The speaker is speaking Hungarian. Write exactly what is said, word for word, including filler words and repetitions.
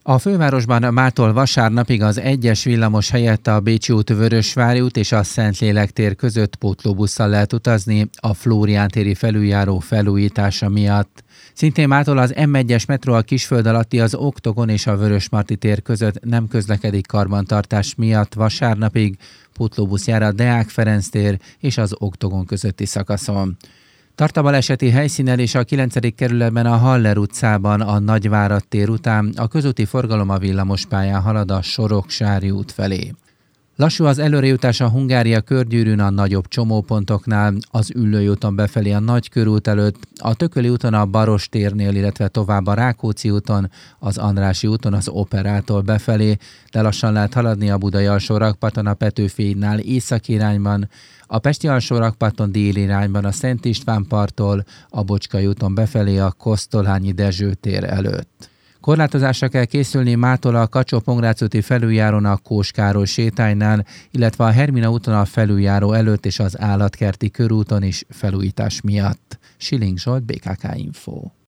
A fővárosban mától vasárnapig az egyes villamos helyett a Bécsi út, Vörösvári út és a Szentlélek tér között pótlóbusszal lehet utazni a Flórián téri felüljáró felújítása miatt. Szintén mától az M egyes metró a Kisföld alatti az Oktogon és a Vörösmarty tér között nem közlekedik karbantartás miatt vasárnapig, pótlóbusz jár a Deák Ferenc tér és az Oktogon közötti szakaszon. Tart a baleseti helyszínen és a kilencedik kerületben a Haller utcában a Nagyvárad tér után a közúti forgalom a villamospályán halad a Soroksári út felé. Lassú az előrejutás a Hungária körgyűrűn a nagyobb csomópontoknál, az Üllői úton befelé a Nagykörút előtt, a Tököli úton a Baros térnél, illetve tovább a Rákóczi úton, az Andrássy úton az Operától befelé, de lassan lehet haladni a Budai alsórakparton a Petőfi hídnál északi irányban, a Pesti alsórakparton déli irányban a Szent István parttól, a Bocskai úton befelé a Kosztolányi Dezső tér előtt. Korlátozásra kell készülni mától a Kacsó-Pongrác úti felüljárón a Kós Károly sétánynál, illetve a Hermina úton a felüljáró előtt és az Állatkerti körúton is felújítás miatt. Siling Zsolt, bé ká ká Info.